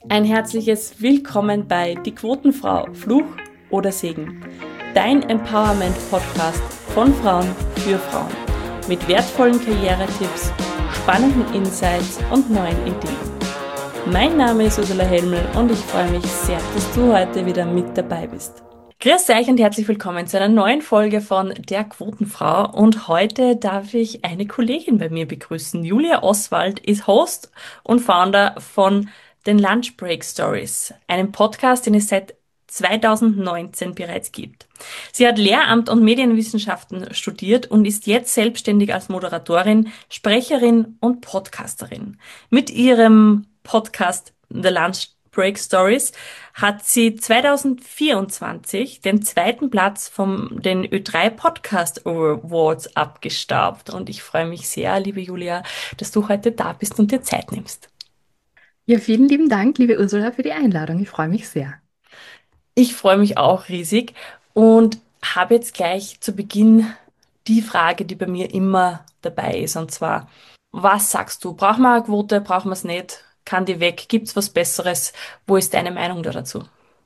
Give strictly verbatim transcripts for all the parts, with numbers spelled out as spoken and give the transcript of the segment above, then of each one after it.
Ein herzliches Willkommen bei Die Quotenfrau, Fluch oder Segen. Dein Empowerment-Podcast von Frauen für Frauen. Mit wertvollen Karrieretipps, spannenden Insights und neuen Ideen. Mein Name ist Ursula Helmel und ich freue mich sehr, dass du heute wieder mit dabei bist. Grüß euch und herzlich willkommen zu einer neuen Folge von Der Quotenfrau. Und heute darf ich eine Kollegin bei mir begrüßen. Julia Oswald ist Host und Founder von den Lunch Break Stories, einem Podcast, den es seit zweitausendneunzehn bereits gibt. Sie hat Lehramt und Medienwissenschaften studiert und ist jetzt selbstständig als Moderatorin, Sprecherin und Podcasterin. Mit ihrem Podcast The Lunch Break Stories hat sie zweitausendvierundzwanzig den zweiten Platz vom den Ö drei Podcast Awards abgestaubt. Und ich freue mich sehr, liebe Julia, dass du heute da bist und dir Zeit nimmst. Ja, vielen lieben Dank, liebe Ursula, für die Einladung. Ich freue mich sehr. Ich freue mich auch riesig und habe jetzt gleich zu Beginn die Frage, die bei mir immer dabei ist, und zwar, was sagst du? Brauchen wir eine Quote? Brauchen wir es nicht? Kann die weg? Gibt's was Besseres? Wo ist deine Meinung da dazu?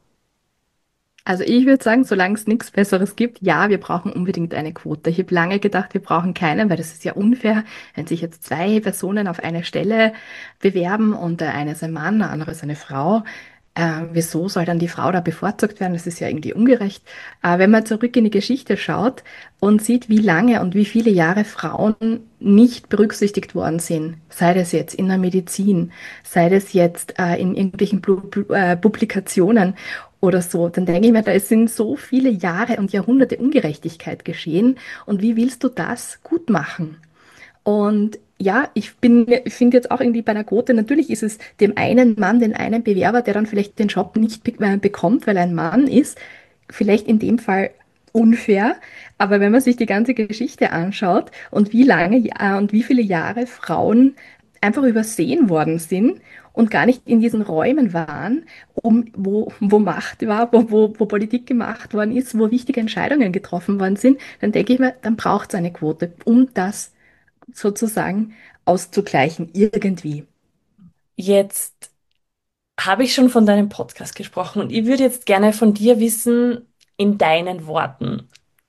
Also ich würde sagen, solange es nichts Besseres gibt, ja, wir brauchen unbedingt eine Quote. Ich habe lange gedacht, wir brauchen keine, weil das ist ja unfair, wenn sich jetzt zwei Personen auf eine Stelle bewerben und der eine ist ein Mann, der andere ist eine Frau. Äh, wieso soll dann die Frau da bevorzugt werden? Das ist ja irgendwie ungerecht. Äh, wenn man zurück in die Geschichte schaut und sieht, wie lange und wie viele Jahre Frauen nicht berücksichtigt worden sind, sei das jetzt in der Medizin, sei das jetzt äh, in irgendwelchen Plu Plu äh, Publikationen oder so, dann denke ich mir, da es sind so viele Jahre und Jahrhunderte Ungerechtigkeit geschehen und wie willst du das gut machen? Und ja, ich bin, ich finde jetzt auch irgendwie bei einer Quote, natürlich ist es dem einen Mann, den einen Bewerber, der dann vielleicht den Job nicht be äh, bekommt, weil er ein Mann ist, vielleicht in dem Fall unfair. Aber wenn man sich die ganze Geschichte anschaut und wie lange äh, und wie viele Jahre Frauen einfach übersehen worden sind und gar nicht in diesen Räumen waren, um, wo, wo Macht war, wo, wo, wo Politik gemacht worden ist, wo wichtige Entscheidungen getroffen worden sind, dann denke ich mir, dann braucht es eine Quote, um das sozusagen auszugleichen, irgendwie. Jetzt habe ich schon von deinem Podcast gesprochen und ich würde jetzt gerne von dir wissen, in deinen Worten.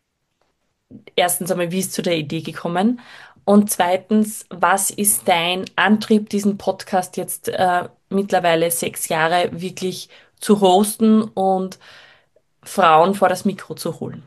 Erstens einmal, wie ist zu der Idee gekommen? Und zweitens, was ist dein Antrieb, diesen Podcast jetzt äh, mittlerweile sechs Jahre wirklich zu hosten und Frauen vor das Mikro zu holen?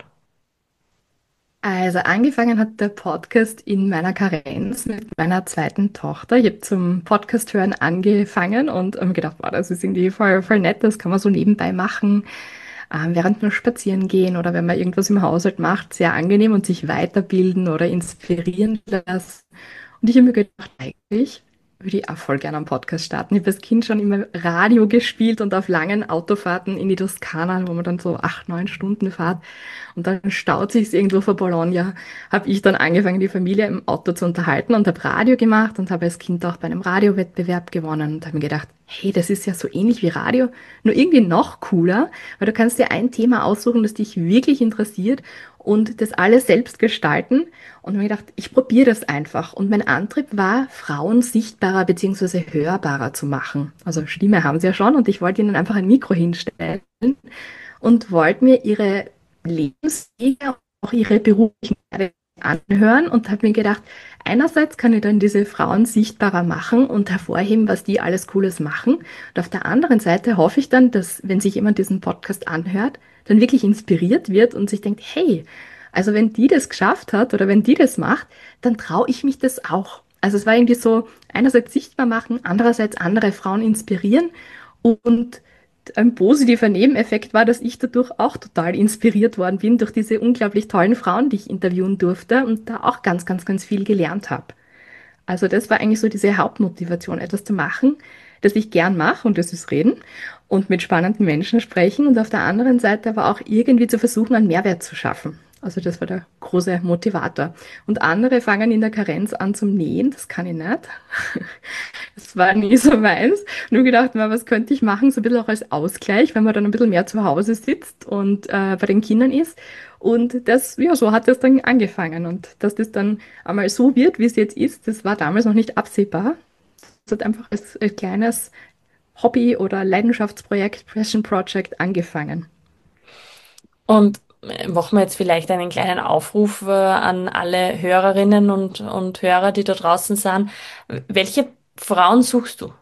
Also angefangen hat der Podcast in meiner Karenz mit meiner zweiten Tochter. Ich habe zum Podcast hören angefangen und habe mir gedacht, wow, das ist irgendwie voll, voll nett, das kann man so nebenbei machen, ähm, während man spazieren gehen oder wenn man irgendwas im Haushalt macht, sehr angenehm und sich weiterbilden oder inspirieren lassen. Und ich habe mir gedacht, eigentlich würde ich auch voll gerne einen Podcast starten. Ich habe als Kind schon immer Radio gespielt und auf langen Autofahrten in die Toskana, wo man dann so acht, neun Stunden fährt. Und dann staut sich's irgendwo vor Bologna, habe ich dann angefangen, die Familie im Auto zu unterhalten und habe Radio gemacht und habe als Kind auch bei einem Radiowettbewerb gewonnen und habe mir gedacht, hey, das ist ja so ähnlich wie Radio, nur irgendwie noch cooler, weil du kannst dir ein Thema aussuchen, das dich wirklich interessiert und das alles selbst gestalten. Und habe mir gedacht, ich probiere das einfach. Und mein Antrieb war, Frauen sichtbarer bzw. hörbarer zu machen. Also Stimme haben sie ja schon und ich wollte ihnen einfach ein Mikro hinstellen und wollte mir ihre Lebenswege, auch ihre beruflichen Wege anhören und habe mir gedacht, einerseits kann ich dann diese Frauen sichtbarer machen und hervorheben, was die alles Cooles machen. Und auf der anderen Seite hoffe ich dann, dass, wenn sich jemand diesen Podcast anhört, dann wirklich inspiriert wird und sich denkt, hey, also wenn die das geschafft hat oder wenn die das macht, dann traue ich mich das auch. Also es war irgendwie so, einerseits sichtbar machen, andererseits andere Frauen inspirieren und ein positiver Nebeneffekt war, dass ich dadurch auch total inspiriert worden bin durch diese unglaublich tollen Frauen, die ich interviewen durfte und da auch ganz, ganz, ganz viel gelernt habe. Also das war eigentlich so diese Hauptmotivation, etwas zu machen, das ich gern mache und das ist reden und mit spannenden Menschen sprechen und auf der anderen Seite aber auch irgendwie zu versuchen, einen Mehrwert zu schaffen. Also das war der große Motivator. Und andere fangen in der Karenz an zum Nähen, das kann ich nicht. Das war nie so meins. Nur gedacht, na, was könnte ich machen, so ein bisschen auch als Ausgleich, wenn man dann ein bisschen mehr zu Hause sitzt und äh, bei den Kindern ist. Und das, ja, so hat das dann angefangen. Und dass das dann einmal so wird, wie es jetzt ist, das war damals noch nicht absehbar. Es hat einfach als, als kleines Hobby oder Leidenschaftsprojekt, Passion Project angefangen. Und äh, machen wir jetzt vielleicht einen kleinen Aufruf äh, an alle Hörerinnen und, und Hörer, die da draußen sind. Welche Frauen suchst du?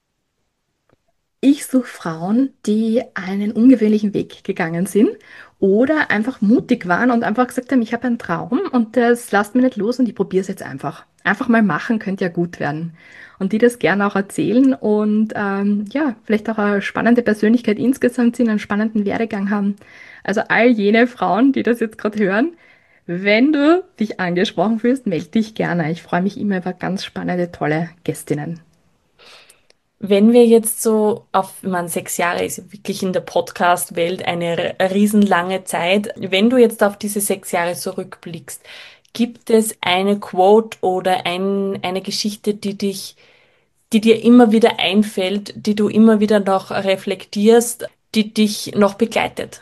Ich suche Frauen, die einen ungewöhnlichen Weg gegangen sind oder einfach mutig waren und einfach gesagt haben, ich habe einen Traum und das lasst mich nicht los und ich probiere es jetzt einfach. Einfach mal machen, könnte ja gut werden. Und die das gerne auch erzählen und ähm, ja, vielleicht auch eine spannende Persönlichkeit insgesamt sind, einen spannenden Werdegang haben. Also all jene Frauen, die das jetzt gerade hören, wenn du dich angesprochen fühlst, melde dich gerne. Ich freue mich immer über ganz spannende, tolle Gästinnen. Wenn wir jetzt so auf, ich meine, sechs Jahre ist wirklich in der Podcast-Welt eine r- riesenlange Zeit. Wenn du jetzt auf diese sechs Jahre zurückblickst, gibt es eine Quote oder ein, eine Geschichte, die dich, die dir immer wieder einfällt, die du immer wieder noch reflektierst, die dich noch begleitet?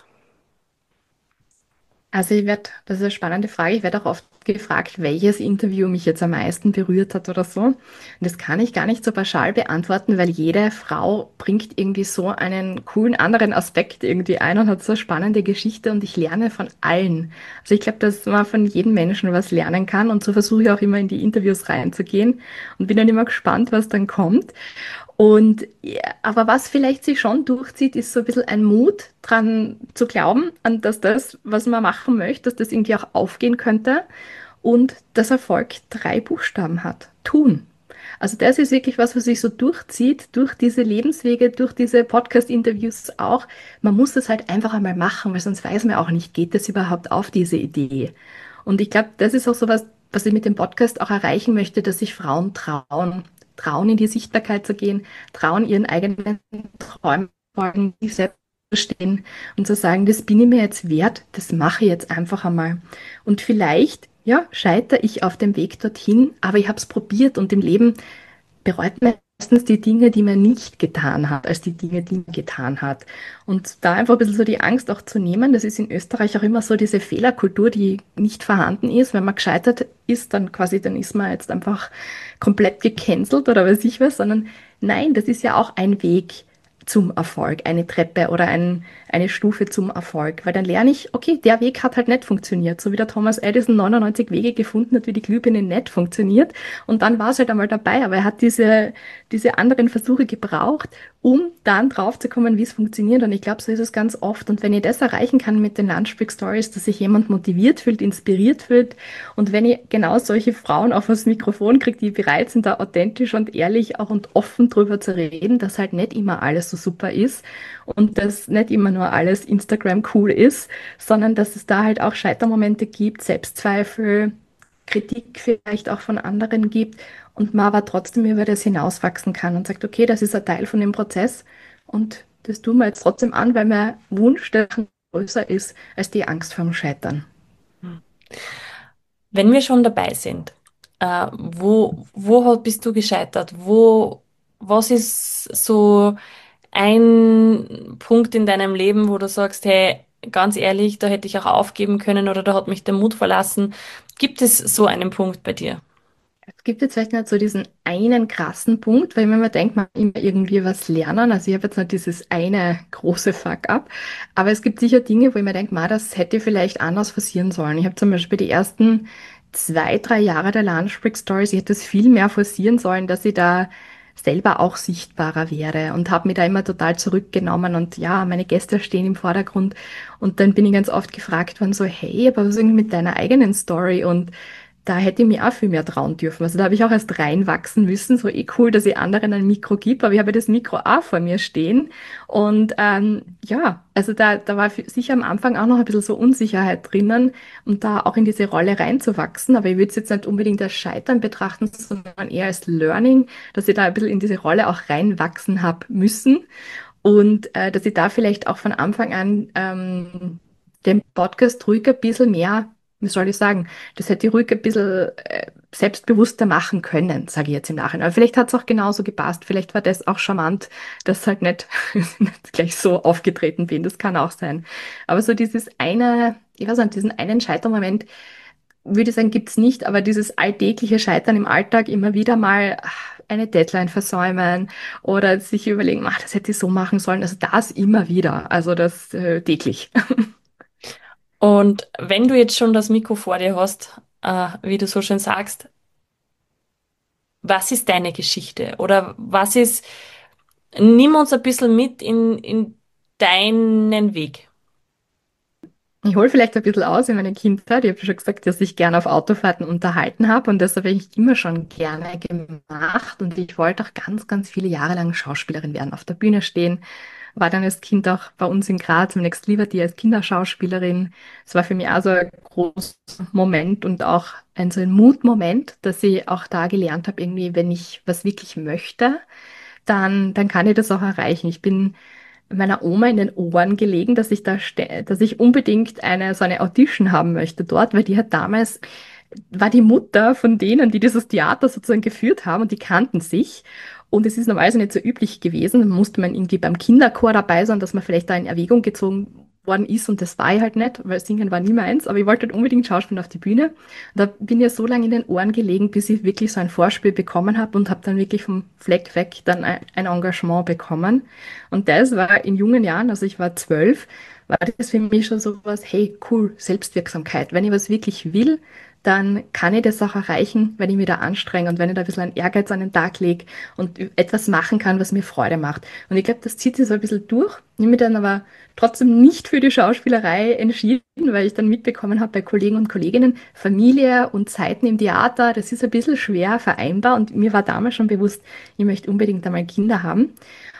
Also ich werde, das ist eine spannende Frage, ich werde auch oft gefragt, welches Interview mich jetzt am meisten berührt hat oder so. Und das kann ich gar nicht so pauschal beantworten, weil jede Frau bringt irgendwie so einen coolen anderen Aspekt irgendwie ein und hat so eine spannende Geschichte und ich lerne von allen. Also ich glaube, dass man von jedem Menschen was lernen kann und so versuche ich auch immer in die Interviews reinzugehen und bin dann immer gespannt, was dann kommt. Und ja, aber was vielleicht sich schon durchzieht, ist so ein bisschen ein Mut dran zu glauben, an dass das, was man machen möchte, dass das irgendwie auch aufgehen könnte und dass Erfolg drei Buchstaben hat. Tun. Also das ist wirklich was, was sich so durchzieht, durch diese Lebenswege, durch diese Podcast-Interviews auch. Man muss es halt einfach einmal machen, weil sonst weiß man auch nicht, geht das überhaupt auf diese Idee. Und ich glaube, das ist auch so was, was ich mit dem Podcast auch erreichen möchte, dass sich Frauen trauen, trauen in die Sichtbarkeit zu gehen, trauen ihren eigenen Träumen folgen, sich selbst zu stehen und zu sagen, das bin ich mir jetzt wert, das mache ich jetzt einfach einmal. Und vielleicht, ja, scheitere ich auf dem Weg dorthin, aber ich habe es probiert und im Leben bereut man meistens die Dinge, die man nicht getan hat, als die Dinge, die man getan hat. Und da einfach ein bisschen so die Angst auch zu nehmen, das ist in Österreich auch immer so diese Fehlerkultur, die nicht vorhanden ist. Wenn man gescheitert ist, dann quasi, dann ist man jetzt einfach komplett gecancelt oder weiß ich was, sondern nein, das ist ja auch ein Weg zum Erfolg, eine Treppe oder ein, eine Stufe zum Erfolg. Weil dann lerne ich, okay, der Weg hat halt nicht funktioniert. So wie der Thomas Edison neunundneunzig Wege gefunden hat, wie die Glühbirne nicht funktioniert. Und dann war es halt einmal dabei, aber er hat diese, diese anderen Versuche gebraucht, um dann drauf zu kommen, wie es funktioniert. Und ich glaube, so ist es ganz oft. Und wenn ich das erreichen kann mit den Lunchbreak Stories, dass sich jemand motiviert fühlt, inspiriert fühlt und wenn ich genau solche Frauen auf das Mikrofon kriege, die bereit sind, da authentisch und ehrlich auch und offen drüber zu reden, dass halt nicht immer alles so super ist und dass nicht immer nur alles Instagram cool ist, sondern dass es da halt auch Scheitermomente gibt, Selbstzweifel, Kritik vielleicht auch von anderen gibt und man aber trotzdem über das hinauswachsen kann und sagt, okay, das ist ein Teil von dem Prozess und das tun wir jetzt trotzdem an, weil mein Wunsch der größer ist als die Angst vorm Scheitern. Wenn wir schon dabei sind, äh, wo, wo bist du gescheitert? Wo, was ist so ein Punkt in deinem Leben, wo du sagst, hey, ganz ehrlich, da hätte ich auch aufgeben können oder da hat mich der Mut verlassen? Gibt es so einen Punkt bei dir? Es gibt jetzt vielleicht nicht so diesen einen krassen Punkt, weil wenn man denkt, man kann immer irgendwie was lernen. Also ich habe jetzt nicht dieses eine große Fuck-up, aber es gibt sicher Dinge, wo ich mir denke, ma, das hätte vielleicht anders passieren sollen. Ich habe zum Beispiel die ersten zwei, drei Jahre der Lunch Break Stories, ich hätte es viel mehr forcieren sollen, dass ich da selber auch sichtbarer wäre und habe mich da immer total zurückgenommen und ja, meine Gäste stehen im Vordergrund und dann bin ich ganz oft gefragt worden so, hey, aber was ist eigentlich mit deiner eigenen Story und da hätte ich mir auch viel mehr trauen dürfen. Also da habe ich auch erst reinwachsen müssen. So eh cool, dass ich anderen ein Mikro gebe, aber ich habe das Mikro auch vor mir stehen. Und ähm, ja, also da, da war für- sicher am Anfang auch noch ein bisschen so Unsicherheit drinnen und da auch in diese Rolle reinzuwachsen. Aber ich würde es jetzt nicht unbedingt als Scheitern betrachten, sondern eher als Learning, dass ich da ein bisschen in diese Rolle auch reinwachsen habe müssen. Und äh, dass ich da vielleicht auch von Anfang an ähm, den Podcast ruhig ein bisschen mehr, wie soll ich sagen, das hätte ich ruhig ein bisschen äh, selbstbewusster machen können, sage ich jetzt im Nachhinein. Aber vielleicht hat es auch genauso gepasst. Vielleicht war das auch charmant, dass halt nicht, nicht gleich so aufgetreten bin. Das kann auch sein. Aber so dieses eine, ich weiß nicht, diesen einen Scheitermoment, würde ich sagen, gibt's nicht, aber dieses alltägliche Scheitern im Alltag, immer wieder mal eine Deadline versäumen oder sich überlegen, ach, das hätte ich so machen sollen. Also das immer wieder, also das äh, täglich. Und wenn du jetzt schon das Mikro vor dir hast, äh, wie du so schön sagst, was ist deine Geschichte? Oder was ist, nimm uns ein bisschen mit in, in deinen Weg. Ich hole vielleicht ein bisschen aus in meine Kindheit. Ich habe schon gesagt, dass ich gerne auf Autofahrten unterhalten habe und das habe ich immer schon gerne gemacht. Und ich wollte auch ganz, ganz viele Jahre lang Schauspielerin werden, auf der Bühne stehen. War dann als Kind auch bei uns in Graz im Next Liberty als Kinderschauspielerin. Es war für mich also ein großer Moment und auch ein so ein Mutmoment, dass ich auch da gelernt habe, irgendwie, wenn ich was wirklich möchte, dann, dann kann ich das auch erreichen. Ich bin meiner Oma in den Ohren gelegen, dass ich da, ste- dass ich unbedingt eine, so eine Audition haben möchte dort, weil die hat damals, war die Mutter von denen, die dieses Theater sozusagen geführt haben und die kannten sich. Und es ist normalerweise nicht so üblich gewesen. Dann musste man irgendwie beim Kinderchor dabei sein, dass man vielleicht da in Erwägung gezogen worden ist. Und das war ich halt nicht, weil Singen war nie meins. Aber ich wollte halt unbedingt Schauspiel auf die Bühne. Und da bin ich so lange in den Ohren gelegen, bis ich wirklich so ein Vorspiel bekommen habe und habe dann wirklich vom Fleck weg dann ein, ein Engagement bekommen. Und das war in jungen Jahren, also ich war zwölf, war das für mich schon so was, hey, cool, Selbstwirksamkeit. Wenn ich was wirklich will, dann kann ich das auch erreichen, wenn ich mich da anstrenge und wenn ich da ein bisschen einen Ehrgeiz an den Tag lege und etwas machen kann, was mir Freude macht. Und ich glaube, das zieht sich so ein bisschen durch. Ich habe mich dann aber trotzdem nicht für die Schauspielerei entschieden, weil ich dann mitbekommen habe bei Kollegen und Kolleginnen, Familie und Zeiten im Theater, das ist ein bisschen schwer vereinbar und mir war damals schon bewusst, ich möchte unbedingt einmal Kinder haben.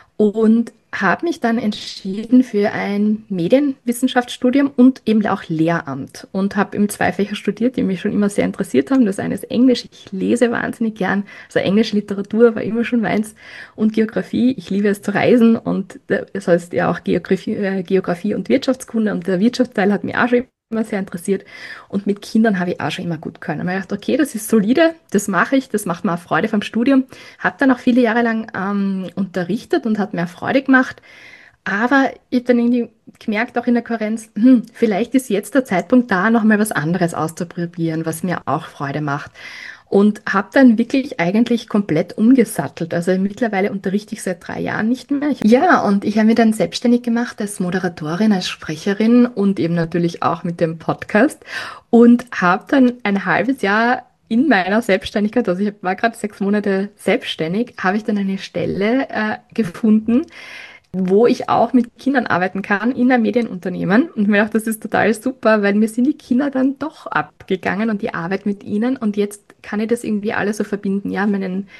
Und habe mich dann entschieden für ein Medienwissenschaftsstudium und eben auch Lehramt und habe im zwei Fächer studiert, die mich schon immer sehr interessiert haben. Das eine ist Englisch, ich lese wahnsinnig gern, also englische Literatur war immer schon meins und Geografie, ich liebe es zu reisen und das heißt ja auch Geografie, äh, Geografie und Wirtschaftskunde und der Wirtschaftsteil hat mich auch schon immer sehr interessiert und mit Kindern habe ich auch schon immer gut können. Und ich dachte, okay, das ist solide, das mache ich, das macht mir auch Freude vom Studium. Habe dann auch viele Jahre lang ähm, unterrichtet und hat mir auch Freude gemacht. Aber ich habe dann irgendwie gemerkt, auch in der Kohärenz, hm, vielleicht ist jetzt der Zeitpunkt da, nochmal was anderes auszuprobieren, was mir auch Freude macht. Und habe dann wirklich eigentlich komplett umgesattelt. Also mittlerweile unterrichte ich seit drei Jahren nicht mehr. Ich, ja, und ich habe mich dann selbstständig gemacht als Moderatorin, als Sprecherin und eben natürlich auch mit dem Podcast und habe dann ein halbes Jahr in meiner Selbstständigkeit, also ich war gerade sechs Monate selbstständig, habe ich dann eine Stelle äh, gefunden, wo ich auch mit Kindern arbeiten kann in einem Medienunternehmen. Und mir dachte, das ist total super, weil mir sind die Kinder dann doch abgegangen und die Arbeit mit ihnen. Und jetzt kann ich das irgendwie alles so verbinden. Ja, meinen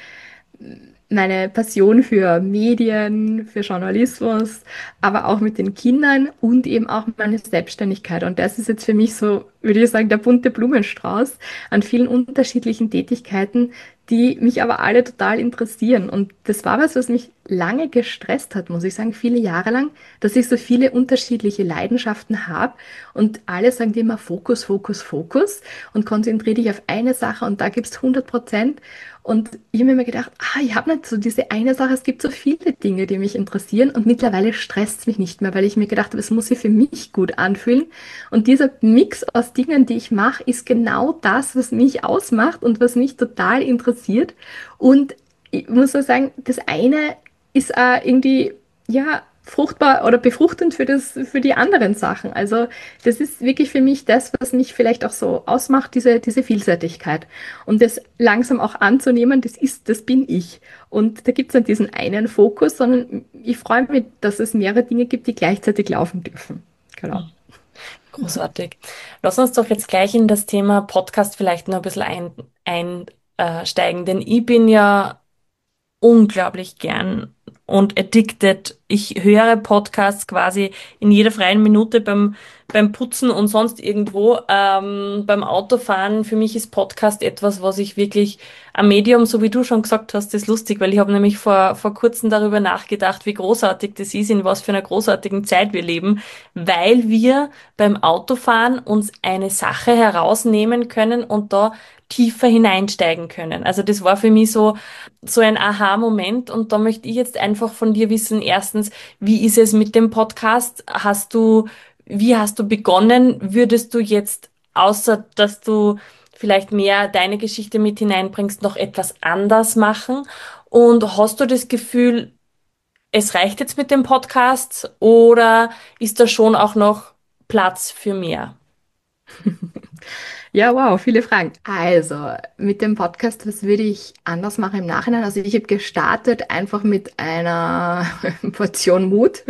meine Passion für Medien, für Journalismus, aber auch mit den Kindern und eben auch meine Selbstständigkeit. Und das ist jetzt für mich so, würde ich sagen, der bunte Blumenstrauß an vielen unterschiedlichen Tätigkeiten, die mich aber alle total interessieren. Und das war was, was mich lange gestresst hat, muss ich sagen, viele Jahre lang, dass ich so viele unterschiedliche Leidenschaften habe und alle sagen dir immer Fokus, Fokus, Fokus und konzentriere dich auf eine Sache und da gibst hundert Prozent. Und ich habe mir immer gedacht, ah, ich habe nicht so diese eine Sache, es gibt so viele Dinge, die mich interessieren und mittlerweile stresst es mich nicht mehr, weil ich mir gedacht habe, es muss sich für mich gut anfühlen. Und dieser Mix aus Dingen, die ich mache, ist genau das, was mich ausmacht und was mich total interessiert. Und ich muss so sagen, das eine ist äh, irgendwie, ja, fruchtbar oder befruchtend für das, für die anderen Sachen. Also das ist wirklich für mich das, was mich vielleicht auch so ausmacht, diese, diese Vielseitigkeit. Und das langsam auch anzunehmen, das ist, das bin ich. Und da gibt es dann diesen einen Fokus, sondern ich freue mich, dass es mehrere Dinge gibt, die gleichzeitig laufen dürfen. Genau. Großartig. Lass uns doch jetzt gleich in das Thema Podcast vielleicht noch ein bisschen ein, einsteigen, denn ich bin ja unglaublich gern und addicted. Ich höre Podcasts quasi in jeder freien Minute beim, beim Putzen und sonst irgendwo. Ähm, beim Autofahren, für mich ist Podcast etwas, was ich wirklich am Medium, so wie du schon gesagt hast, ist lustig, weil ich habe nämlich vor, vor kurzem darüber nachgedacht, wie großartig das ist, in was für einer großartigen Zeit wir leben, weil wir beim Autofahren uns eine Sache herausnehmen können und da tiefer hineinsteigen können. Also das war für mich so, so ein Aha-Moment und da möchte ich jetzt einfach von dir wissen, erstens, wie ist es mit dem Podcast? Hast du, wie hast du begonnen? Würdest du jetzt, außer dass du vielleicht mehr deine Geschichte mit hineinbringst, noch etwas anders machen? Und hast du das Gefühl, es reicht jetzt mit dem Podcast oder ist da schon auch noch Platz für mehr? Ja, wow, viele Fragen. Also, mit dem Podcast, was würde ich anders machen im Nachhinein? Also, ich habe gestartet einfach mit einer Portion Mut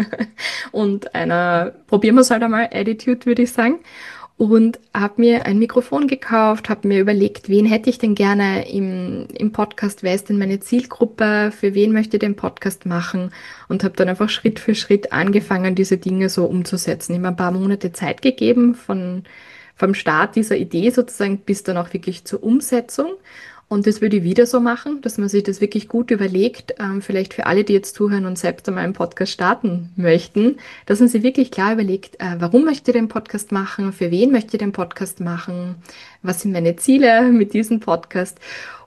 und einer, probieren wir es halt einmal, Attitude, würde ich sagen. Und habe mir ein Mikrofon gekauft, habe mir überlegt, wen hätte ich denn gerne im, im Podcast, wer ist denn meine Zielgruppe, für wen möchte ich den Podcast machen und habe dann einfach Schritt für Schritt angefangen, diese Dinge so umzusetzen. Ich habe ein paar Monate Zeit gegeben von vom Start dieser Idee sozusagen bis dann auch wirklich zur Umsetzung. Und das würde ich wieder so machen, dass man sich das wirklich gut überlegt, ähm, vielleicht für alle, die jetzt zuhören und selbst einmal einen Podcast starten möchten, dass man sich wirklich klar überlegt, äh, warum möchte ich den Podcast machen, für wen möchte ich den Podcast machen, was sind meine Ziele mit diesem Podcast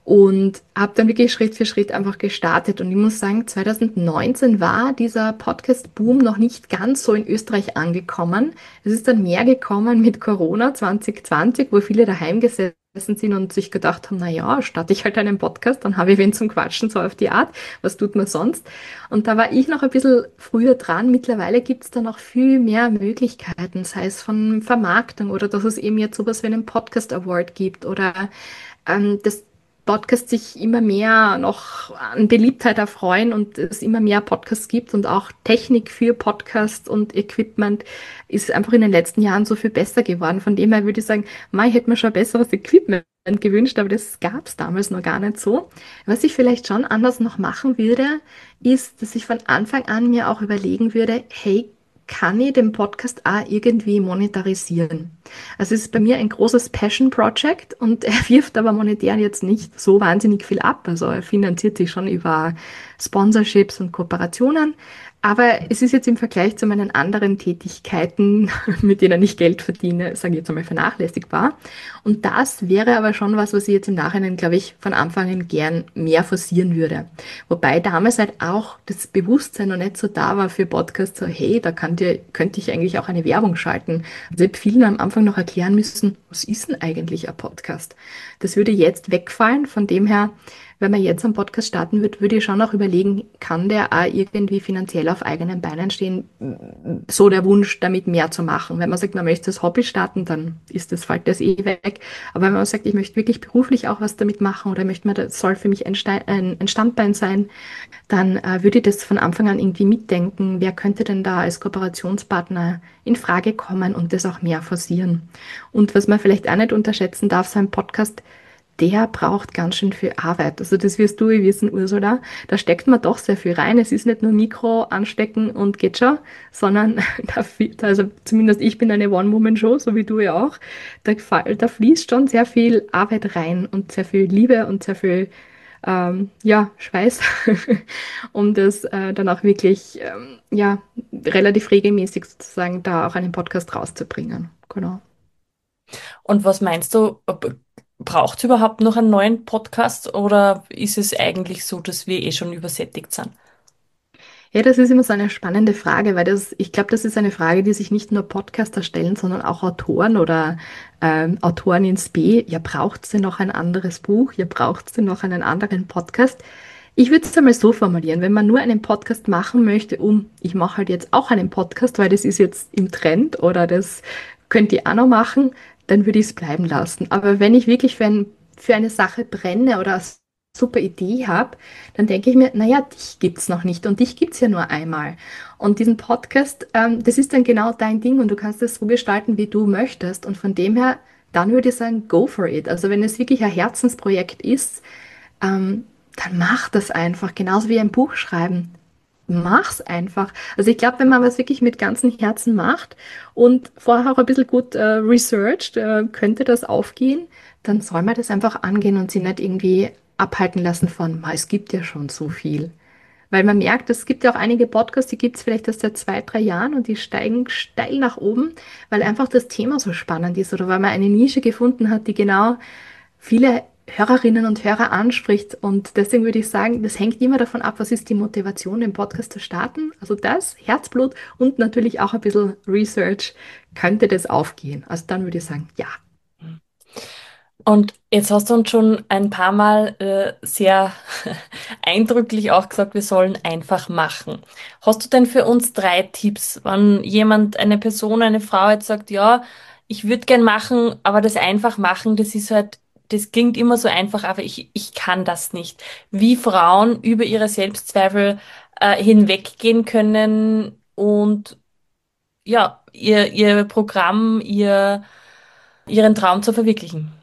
und habe dann wirklich Schritt für Schritt einfach gestartet. Und ich muss sagen, zwanzig neunzehn war dieser Podcast-Boom noch nicht ganz so in Österreich angekommen. Es ist dann mehr gekommen mit Corona zwanzig zwanzig, wo viele daheim gesessen sind und sich gedacht haben, na ja, starte ich halt einen Podcast, dann habe ich wen zum Quatschen, so auf die Art. Was tut man sonst? Und da war ich noch ein bisschen früher dran. Mittlerweile gibt es da noch viel mehr Möglichkeiten, sei es von Vermarktung oder dass es eben jetzt sowas wie einen Podcast Award gibt oder ähm, das Podcasts sich immer mehr noch an Beliebtheit erfreuen und es immer mehr Podcasts gibt und auch Technik für Podcasts und Equipment ist einfach in den letzten Jahren so viel besser geworden. Von dem her würde ich sagen, mei, ich hätte mir schon ein besseres Equipment gewünscht, aber das gab es damals noch gar nicht so. Was ich vielleicht schon anders noch machen würde, ist, dass ich von Anfang an mir auch überlegen würde, hey, kann ich den Podcast auch irgendwie monetarisieren? Also es ist bei mir ein großes Passion Project und er wirft aber monetär jetzt nicht so wahnsinnig viel ab. Also er finanziert sich schon über Sponsorships und Kooperationen. Aber es ist jetzt im Vergleich zu meinen anderen Tätigkeiten, mit denen ich Geld verdiene, sage ich jetzt einmal vernachlässigbar. Und das wäre aber schon was, was ich jetzt im Nachhinein, glaube ich, von Anfang an gern mehr forcieren würde. Wobei damals halt auch das Bewusstsein noch nicht so da war für Podcasts, so hey, da könnte, könnte ich eigentlich auch eine Werbung schalten. Also ich habe vielen am Anfang noch erklären müssen, was ist denn eigentlich ein Podcast? Das würde jetzt wegfallen, von dem her, wenn man jetzt einen Podcast starten wird, würde ich schon auch überlegen, kann der auch irgendwie finanziell auf eigenen Beinen stehen? So der Wunsch, damit mehr zu machen. Wenn man sagt, man möchte das Hobby starten, dann ist das, fällt das eh weg. Aber wenn man sagt, ich möchte wirklich beruflich auch was damit machen oder möchte man, das soll für mich ein, Stein, ein, ein Standbein sein, dann äh, würde ich das von Anfang an irgendwie mitdenken. Wer könnte denn da als Kooperationspartner in Frage kommen und das auch mehr forcieren? Und was man vielleicht auch nicht unterschätzen darf, so ein Podcast, der braucht ganz schön viel Arbeit. Also das wirst du eh wissen, Ursula. Da steckt man doch sehr viel rein. Es ist nicht nur Mikro anstecken und geht schon, sondern da, also zumindest ich bin eine One-Woman-Show, so wie du ja auch. Da, da fließt schon sehr viel Arbeit rein und sehr viel Liebe und sehr viel ähm, ja, Schweiß, um das äh, dann auch wirklich ähm, ja, relativ regelmäßig sozusagen da auch einen Podcast rauszubringen. Genau. Und was meinst du, braucht es überhaupt noch einen neuen Podcast oder ist es eigentlich so, dass wir eh schon übersättigt sind? Ja, das ist immer so eine spannende Frage, weil das, ich glaube, das ist eine Frage, die sich nicht nur Podcaster stellen, sondern auch Autoren oder ähm, Autoren ins B. Ja, braucht es denn noch ein anderes Buch? Ja, braucht es denn noch einen anderen Podcast? Ich würde es einmal so formulieren, wenn man nur einen Podcast machen möchte, um, ich mache halt jetzt auch einen Podcast, weil das ist jetzt im Trend oder das könnt ihr auch noch machen, dann würde ich es bleiben lassen. Aber wenn ich wirklich für, ein, für eine Sache brenne oder eine super Idee habe, dann denke ich mir, naja, dich gibt's noch nicht und dich gibt's ja nur einmal. Und diesen Podcast, ähm, das ist dann genau dein Ding und du kannst es so gestalten, wie du möchtest. Und von dem her, dann würde ich sagen, go for it. Also wenn es wirklich ein Herzensprojekt ist, ähm, dann mach das einfach. Genauso wie ein Buch schreiben. Mach's einfach. Also ich glaube, wenn man was wirklich mit ganzem Herzen macht und vorher auch ein bisschen gut äh, researcht, äh, könnte das aufgehen, dann soll man das einfach angehen und sich nicht irgendwie abhalten lassen von, "Ma, es gibt ja schon so viel." Weil man merkt, es gibt ja auch einige Podcasts, die gibt es vielleicht erst seit zwei, drei Jahren und die steigen steil nach oben, weil einfach das Thema so spannend ist oder weil man eine Nische gefunden hat, die genau viele Hörerinnen und Hörer anspricht. Und deswegen würde ich sagen, das hängt immer davon ab, was ist die Motivation, den Podcast zu starten. Also das, Herzblut und natürlich auch ein bisschen Research, könnte das aufgehen. Also dann würde ich sagen, ja. Und jetzt hast du uns schon ein paar Mal äh, sehr eindrücklich auch gesagt, wir sollen einfach machen. Hast du denn für uns drei Tipps, wenn jemand, eine Person, eine Frau jetzt sagt, ja, ich würde gern machen, aber das einfach machen, das ist halt, das klingt immer so einfach, aber ich, ich kann das nicht. Wie Frauen über ihre Selbstzweifel äh, hinweggehen können und ja, ihr, ihr Programm, ihr, ihren Traum zu verwirklichen.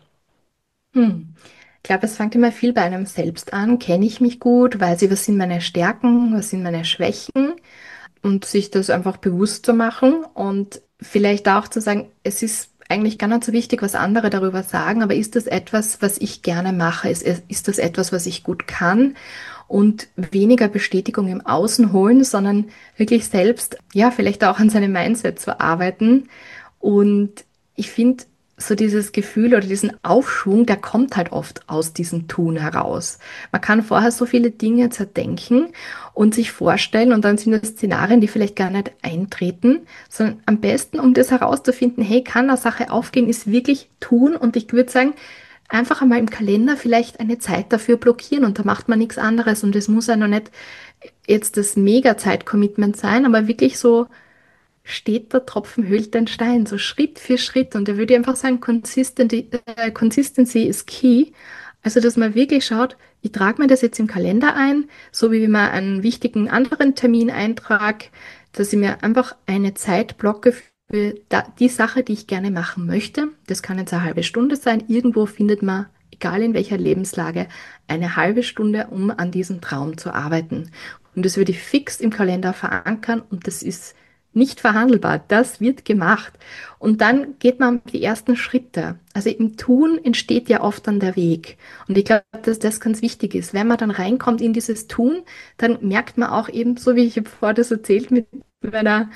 Hm. Ich glaube, es fängt immer viel bei einem selbst an. Kenne ich mich gut? Weiß ich, was sind meine Stärken? Was sind meine Schwächen? Und sich das einfach bewusst zu machen und vielleicht auch zu sagen, es ist eigentlich gar nicht so wichtig, was andere darüber sagen, aber ist das etwas, was ich gerne mache? Ist, ist das etwas, was ich gut kann? Und weniger Bestätigung im Außen holen, sondern wirklich selbst, ja, vielleicht auch an seinem Mindset zu arbeiten. Und ich finde, so dieses Gefühl oder diesen Aufschwung, der kommt halt oft aus diesem Tun heraus. Man kann vorher so viele Dinge zerdenken und sich vorstellen und dann sind das Szenarien, die vielleicht gar nicht eintreten, sondern am besten, um das herauszufinden, hey, kann eine Sache aufgehen, ist wirklich tun und ich würde sagen, einfach einmal im Kalender vielleicht eine Zeit dafür blockieren und da macht man nichts anderes und es muss ja noch nicht jetzt das Mega-Zeit-Commitment sein, aber wirklich so steht der Tropfen höhlt den Stein, so Schritt für Schritt. Und da würde ich einfach sagen, Consistency, äh, Consistency ist key. Also, dass man wirklich schaut, ich trage mir das jetzt im Kalender ein, so wie man einen wichtigen anderen Termin eintrage, dass ich mir einfach eine Zeit blocke für da, die Sache, die ich gerne machen möchte. Das kann jetzt eine halbe Stunde sein. Irgendwo findet man, egal in welcher Lebenslage, eine halbe Stunde, um an diesem Traum zu arbeiten. Und das würde ich fix im Kalender verankern und das ist nicht verhandelbar. Das wird gemacht. Und dann geht man die ersten Schritte. Also im Tun entsteht ja oft dann der Weg. Und ich glaube, dass das ganz wichtig ist. Wenn man dann reinkommt in dieses Tun, dann merkt man auch eben, so wie ich vorher das erzählt mit meiner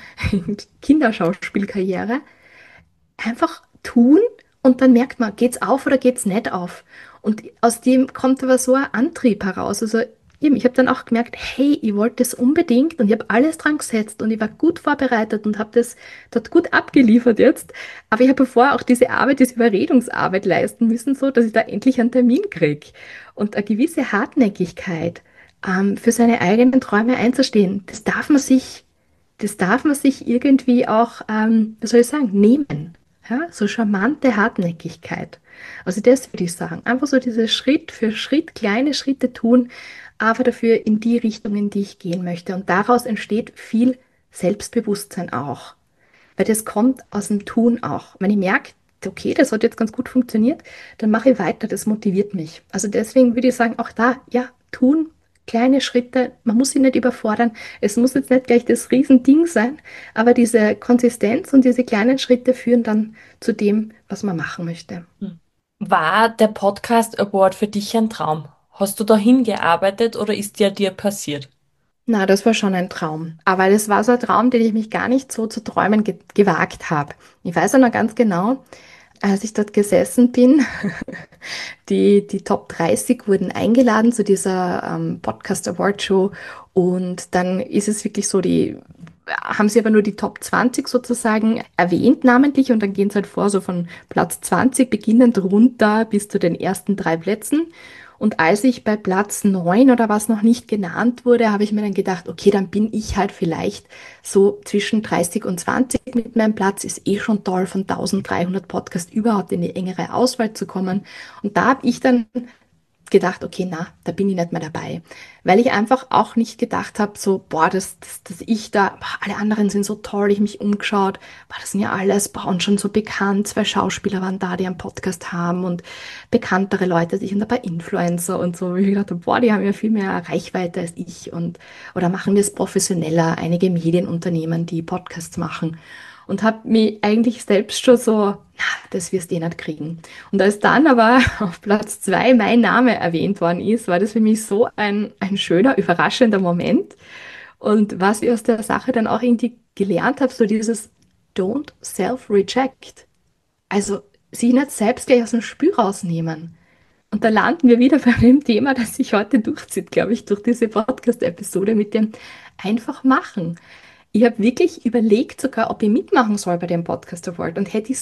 Kinderschauspielkarriere, einfach tun und dann merkt man, geht's auf oder geht's nicht auf. Und aus dem kommt aber so ein Antrieb heraus. Also eben, ich habe dann auch gemerkt, hey, ich wollte das unbedingt und ich habe alles dran gesetzt und ich war gut vorbereitet und habe das dort gut abgeliefert jetzt. Aber ich habe vorher auch diese Arbeit, diese Überredungsarbeit leisten müssen, so dass ich da endlich einen Termin kriege. Und eine gewisse Hartnäckigkeit, ähm, für seine eigenen Träume einzustehen, das darf man sich, das darf man sich irgendwie auch, ähm, wie soll ich sagen, nehmen. Ja, so charmante Hartnäckigkeit. Also das würde ich sagen. Einfach so diese Schritt für Schritt kleine Schritte tun, aber dafür in die Richtung, in die ich gehen möchte. Und daraus entsteht viel Selbstbewusstsein auch. Weil das kommt aus dem Tun auch. Wenn ich merke, okay, das hat jetzt ganz gut funktioniert, dann mache ich weiter, das motiviert mich. Also deswegen würde ich sagen, auch da, ja, tun, kleine Schritte, man muss sich nicht überfordern. Es muss jetzt nicht gleich das Riesending sein, aber diese Konsistenz und diese kleinen Schritte führen dann zu dem, was man machen möchte. Hm. War der Podcast Award für dich ein Traum? Hast du da hingearbeitet oder ist der dir passiert? Na, das war schon ein Traum. Aber das war so ein Traum, den ich mich gar nicht so zu träumen ge gewagt habe. Ich weiß auch noch ganz genau, als ich dort gesessen bin, die, die Top dreißig wurden eingeladen zu dieser ähm, Podcast Award Show und dann ist es wirklich so, die haben sie aber nur die Top zwanzig sozusagen erwähnt namentlich und dann gehen sie halt vor, so von Platz zwanzig beginnend runter bis zu den ersten drei Plätzen. Und als ich bei Platz neun oder was noch nicht genannt wurde, habe ich mir dann gedacht, okay, dann bin ich halt vielleicht so zwischen dreißig und zwanzig mit meinem Platz. Ist eh schon toll, von dreizehnhundert Podcasts überhaupt in die engere Auswahl zu kommen. Und da habe ich dann gedacht, okay, na, da bin ich nicht mehr dabei. Weil ich einfach auch nicht gedacht habe, so, boah, dass, dass, dass ich da, boah, alle anderen sind so toll, ich mich umgeschaut, boah, das sind ja alles, boah, und schon so bekannt, zwei Schauspieler waren da, die einen Podcast haben und bekanntere Leute, ich und ein paar Influencer und so. Ich gedacht habe, boah, die haben ja viel mehr Reichweite als ich und, oder machen das professioneller, einige Medienunternehmen, die Podcasts machen und habe mich eigentlich selbst schon so, na, das wirst du eh nicht kriegen. Und als dann aber auf Platz zwei mein Name erwähnt worden ist, war das für mich so ein, ein schöner, überraschender Moment. Und was ich aus der Sache dann auch irgendwie gelernt habe, so dieses Don't self-reject. Also sich nicht selbst gleich aus dem Spiel rausnehmen. Und da landen wir wieder bei dem Thema, das sich heute durchzieht, glaube ich, durch diese Podcast-Episode mit dem einfach machen. Ich habe wirklich überlegt sogar, ob ich mitmachen soll bei dem Podcast Award. Und hätte ich es nicht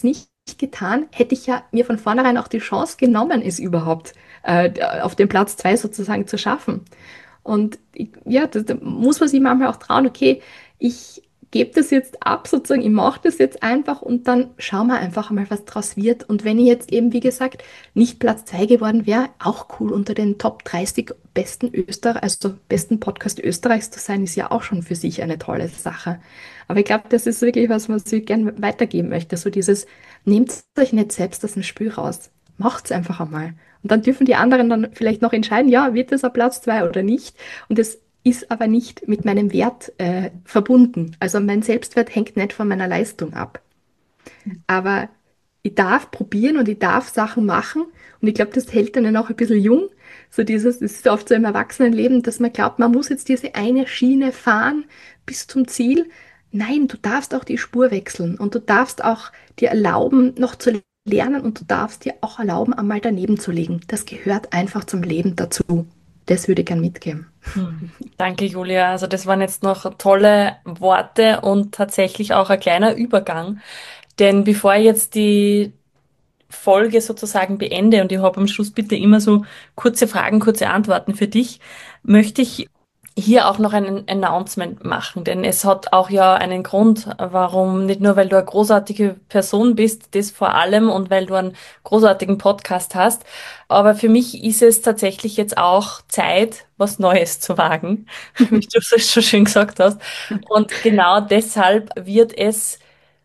getan, hätte ich ja mir von vornherein auch die Chance genommen, es überhaupt äh, auf den Platz zwei sozusagen zu schaffen. Und ich- ja, da, da muss man sich manchmal auch trauen, okay, ich gebe das jetzt ab, sozusagen, ich mache das jetzt einfach und dann schauen wir einfach mal, was draus wird. Und wenn ich jetzt eben, wie gesagt, nicht Platz zwei geworden wäre, auch cool, unter den Top dreißig besten Österreich, also besten Podcast Österreichs zu sein, ist ja auch schon für sich eine tolle Sache. Aber ich glaube, das ist wirklich was, was ich gerne weitergeben möchte. So dieses, nehmt euch nicht selbst aus dem Spiel raus. Macht's einfach einmal. Und dann dürfen die anderen dann vielleicht noch entscheiden, ja, wird es ein Platz zwei oder nicht. Und es ist aber nicht mit meinem Wert äh, verbunden. Also mein Selbstwert hängt nicht von meiner Leistung ab. Aber ich darf probieren und ich darf Sachen machen. Und ich glaube, das hält einen auch ein bisschen jung. So dieses, das ist oft so im Erwachsenenleben, dass man glaubt, man muss jetzt diese eine Schiene fahren bis zum Ziel. Nein, du darfst auch die Spur wechseln und du darfst auch dir erlauben, noch zu lernen und du darfst dir auch erlauben, einmal daneben zu liegen. Das gehört einfach zum Leben dazu. Das würde ich gern mitgeben. Hm. Danke, Julia. Also das waren jetzt noch tolle Worte und tatsächlich auch ein kleiner Übergang. Denn bevor ich jetzt die Folge sozusagen beende und ich habe am Schluss bitte immer so kurze Fragen, kurze Antworten für dich, möchte ich hier auch noch ein Announcement machen, denn es hat auch ja einen Grund, warum, nicht nur weil du eine großartige Person bist, das vor allem und weil du einen großartigen Podcast hast, aber für mich ist es tatsächlich jetzt auch Zeit, was Neues zu wagen, wie du es so schön gesagt hast. Und genau deshalb wird es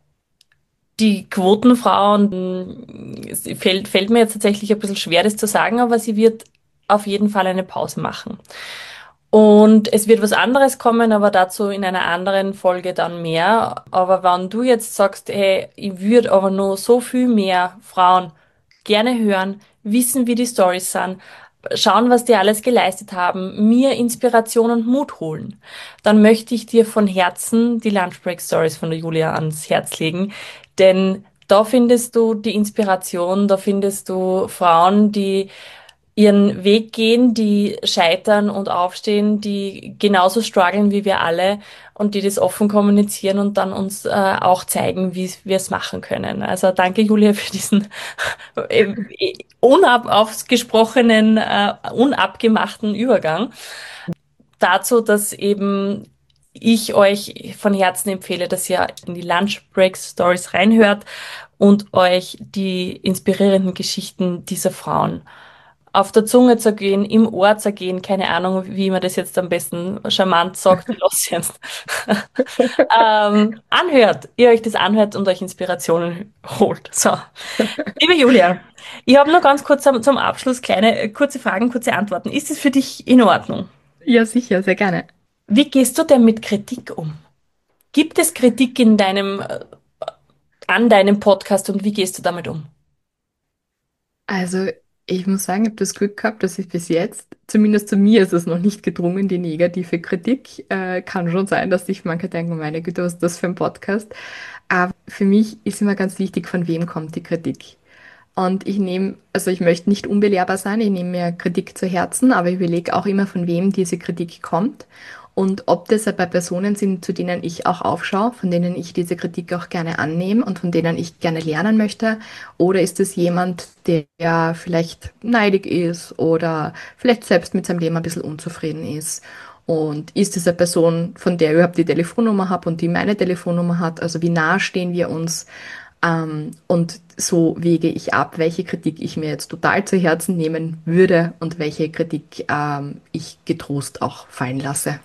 die Quotenfrau, und es fällt, fällt mir jetzt tatsächlich ein bisschen schwer, das zu sagen, aber sie wird auf jeden Fall eine Pause machen. Und es wird was anderes kommen, aber dazu in einer anderen Folge dann mehr. Aber wenn du jetzt sagst, hey, ich würde aber nur so viel mehr Frauen gerne hören, wissen, wie die Storys sind, schauen, was die alles geleistet haben, mir Inspiration und Mut holen, dann möchte ich dir von Herzen die Lunchbreak Stories von der Julia ans Herz legen, denn da findest du die Inspiration, da findest du Frauen, die ihren Weg gehen, die scheitern und aufstehen, die genauso strugglen wie wir alle und die das offen kommunizieren und dann uns äh, auch zeigen, wie wir es machen können. Also danke, Julia, für diesen äh, unausgesprochenen, äh, unabgemachten Übergang dazu, dass eben ich euch von Herzen empfehle, dass ihr in die Lunch Break Stories reinhört und euch die inspirierenden Geschichten dieser Frauen auf der Zunge zergehen, im Ohr zergehen, keine Ahnung, wie man das jetzt am besten charmant sagt, ich lasse jetzt, ähm, anhört, ihr euch das anhört und euch Inspirationen holt. So, liebe Julia, ich habe nur ganz kurz zum, zum Abschluss kleine, äh, kurze Fragen, kurze Antworten. Ist es für dich in Ordnung? Ja, sicher, sehr gerne. Wie gehst du denn mit Kritik um? Gibt es Kritik in deinem, äh, an deinem Podcast und wie gehst du damit um? Also, ich muss sagen, ich habe das Glück gehabt, dass ich bis jetzt, zumindest zu mir ist es noch nicht gedrungen, die negative Kritik. Äh, kann schon sein, dass sich manche denken, meine Güte, was ist das für ein Podcast? Aber für mich ist immer ganz wichtig, von wem kommt die Kritik. Und ich nehme, also ich möchte nicht unbelehrbar sein, ich nehme mir Kritik zu Herzen, aber ich überlege auch immer, von wem diese Kritik kommt und ob das bei Personen sind, zu denen ich auch aufschaue, von denen ich diese Kritik auch gerne annehme und von denen ich gerne lernen möchte, oder ist es jemand, der vielleicht neidig ist oder vielleicht selbst mit seinem Leben ein bisschen unzufrieden ist. Und ist es eine Person, von der ich überhaupt die Telefonnummer habe und die meine Telefonnummer hat? Also wie nah stehen wir uns? Ähm, und so wege ich ab, welche Kritik ich mir jetzt total zu Herzen nehmen würde und welche Kritik ähm, ich getrost auch fallen lasse.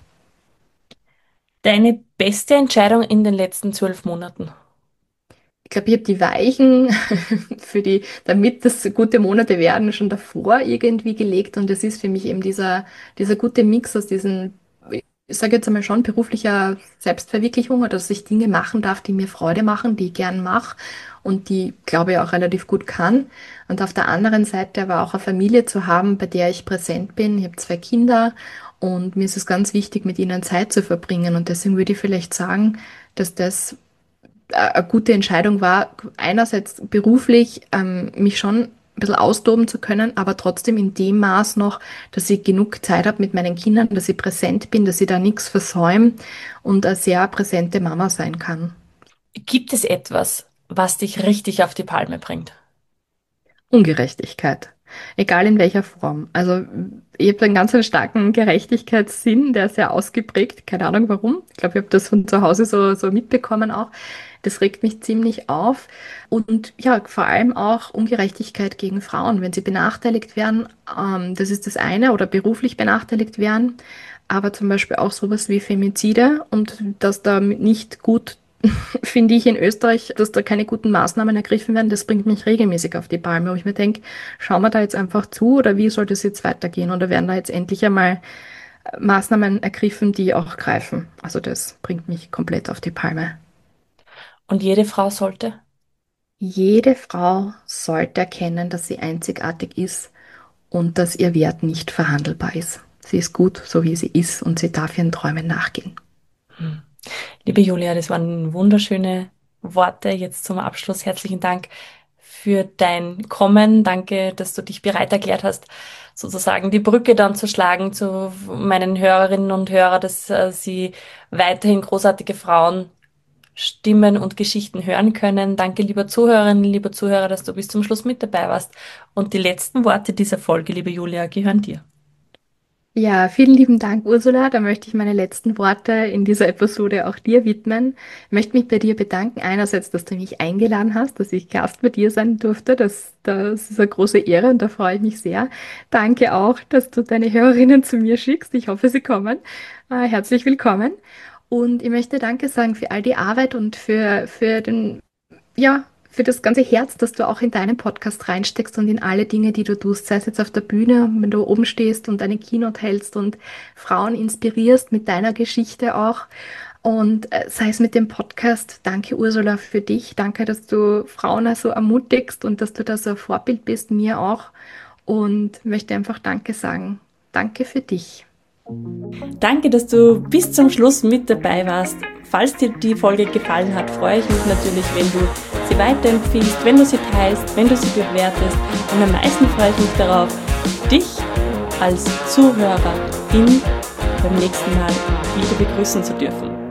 Deine beste Entscheidung in den letzten zwölf Monaten? Ich glaube, ich habe die Weichen für die, damit das gute Monate werden, schon davor irgendwie gelegt. Und es ist für mich eben dieser, dieser gute Mix aus diesen, ich sage jetzt einmal schon, beruflicher Selbstverwirklichung oder dass ich Dinge machen darf, die mir Freude machen, die ich gern mache und die, glaube ich, auch relativ gut kann. Und auf der anderen Seite aber auch eine Familie zu haben, bei der ich präsent bin. Ich habe zwei Kinder und mir ist es ganz wichtig, mit ihnen Zeit zu verbringen. Und deswegen würde ich vielleicht sagen, dass das eine gute Entscheidung war, einerseits beruflich ähm, mich schon ein bisschen austoben zu können, aber trotzdem in dem Maß noch, dass ich genug Zeit habe mit meinen Kindern, dass ich präsent bin, dass ich da nichts versäume und eine sehr präsente Mama sein kann. Gibt es etwas, was dich richtig auf die Palme bringt? Ungerechtigkeit. Egal in welcher Form. Also ich habe einen ganz einen starken Gerechtigkeitssinn, der ist sehr ausgeprägt. Keine Ahnung warum. Ich glaube, ich habe das von zu Hause so, so mitbekommen auch. Das regt mich ziemlich auf. Und ja, vor allem auch Ungerechtigkeit gegen Frauen, wenn sie benachteiligt werden. Ähm, das ist das eine, oder beruflich benachteiligt werden. Aber zum Beispiel auch sowas wie Femizide und dass da nicht gut, finde ich in Österreich, dass da keine guten Maßnahmen ergriffen werden, das bringt mich regelmäßig auf die Palme, wo ich mir denke, schauen wir da jetzt einfach zu oder wie soll das jetzt weitergehen? Oder werden da jetzt endlich einmal Maßnahmen ergriffen, die auch greifen? Also das bringt mich komplett auf die Palme. Und jede Frau sollte? Jede Frau sollte erkennen, dass sie einzigartig ist und dass ihr Wert nicht verhandelbar ist. Sie ist gut, so wie sie ist, und sie darf ihren Träumen nachgehen. Hm. Liebe Julia, das waren wunderschöne Worte jetzt zum Abschluss. Herzlichen Dank für dein Kommen. Danke, dass du dich bereit erklärt hast, sozusagen die Brücke dann zu schlagen zu meinen Hörerinnen und Hörern, dass äh, sie weiterhin großartige Frauen Stimmen und Geschichten hören können. Danke, lieber Zuhörerinnen, lieber Zuhörer, dass du bis zum Schluss mit dabei warst. Und die letzten Worte dieser Folge, liebe Julia, gehören dir. Ja, vielen lieben Dank, Ursula. Da möchte ich meine letzten Worte in dieser Episode auch dir widmen. Ich möchte mich bei dir bedanken. Einerseits, dass du mich eingeladen hast, dass ich Gast bei dir sein durfte. Das, das ist eine große Ehre und da freue ich mich sehr. Danke auch, dass du deine Hörerinnen zu mir schickst. Ich hoffe, sie kommen. Äh, herzlich willkommen. Und ich möchte Danke sagen für all die Arbeit und für, für den, ja, für das ganze Herz, das du auch in deinen Podcast reinsteckst und in alle Dinge, die du tust, sei es jetzt auf der Bühne, wenn du oben stehst und eine Keynote hältst und Frauen inspirierst mit deiner Geschichte auch. Und äh, sei es mit dem Podcast. Danke, Ursula, für dich. Danke, dass du Frauen so ermutigst und dass du da so ein Vorbild bist, mir auch. Und möchte einfach Danke sagen. Danke für dich. Danke, dass du bis zum Schluss mit dabei warst. Falls dir die Folge gefallen hat, freue ich mich natürlich, wenn du sie weiterempfiehlst, wenn du sie teilst, wenn du sie bewertest. Und am meisten freue ich mich darauf, dich als Zuhörerin beim nächsten Mal wieder begrüßen zu dürfen.